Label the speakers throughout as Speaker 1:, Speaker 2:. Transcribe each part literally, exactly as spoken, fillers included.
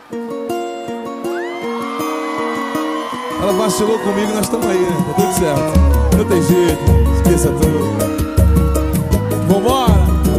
Speaker 1: Ela vacilou comigo, nós estamos aí, né? Tá tudo certo. Não tem jeito, esqueça tudo. Vambora!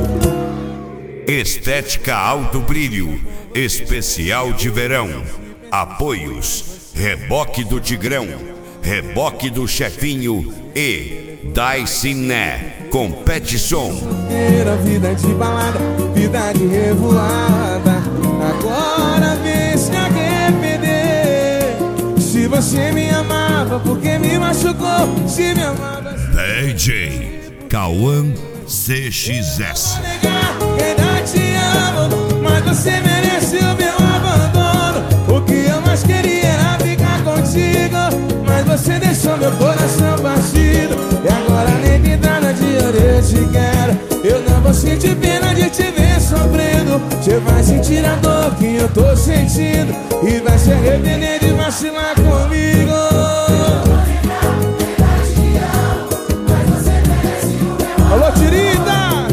Speaker 2: Estética Alto Brilho, especial de verão. Apoios: Reboque do Tigrão, Reboque do Chefinho e Daiciné Competição.
Speaker 1: Era vida de balada, vida de revoada. Agora vem se arrepender. Se você me amava, porque me machucou? Se me amava,
Speaker 2: D J Cauã C X S.
Speaker 1: ainda te amo, mas você merece o meu abandono. O que eu mais queria era ficar contigo, mas você deixou meu coração partido. E agora nem pintada de ouro eu te quero. Eu não vou sentir pena de te ver sofrendo. Você vai sentir a dor que eu tô sentindo e vai se arrepender de vacilar comigo. Alô, Tiritas!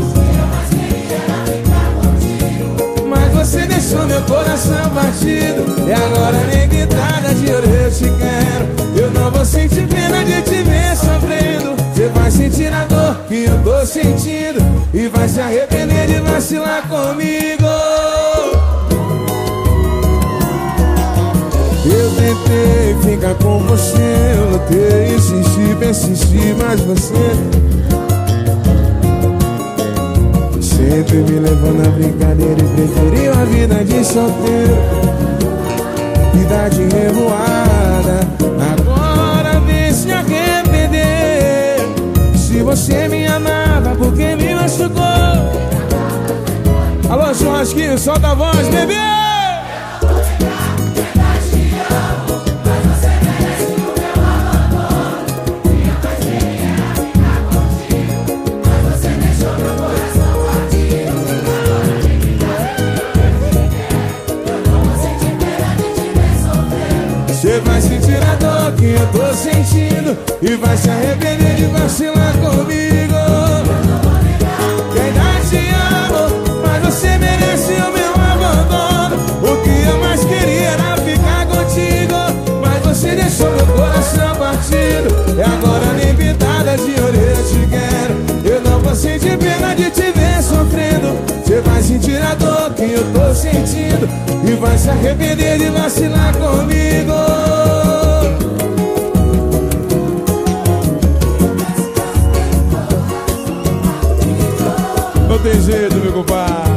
Speaker 1: Mas você deixou meu coração partido. E agora nem pintada de ouro eu te quero. Eu não vou sentir pena de te ver sofrendo. Você vai sentir a dor que eu tô sentindo e vai se arrepender de vacilar comigo. Eu tentei ficar com você, eu lutei, insisti, persisti, mas você sempre me levou na brincadeira e preferiu a vida de solteiro, vida de revoada. Agora vem se arrepender. Se você me amava, porque me machucou? Alô, Churrasquinho, solta a voz, bebê! Você vai sentir a dor que eu tô sentindo e vai se arrepender de vacilar comigo. Que ainda te amo, mas você merece o meu abandono. O que eu mais queria era ficar contigo, mas você deixou meu coração partido. E agora nem pintada de ouro eu te quero. Eu não vou sentir pena de te ver sofrendo. Você vai sentir a dor que eu tô sentindo e vai se arrepender de vacilar comigo. Não tem jeito, meu compadre.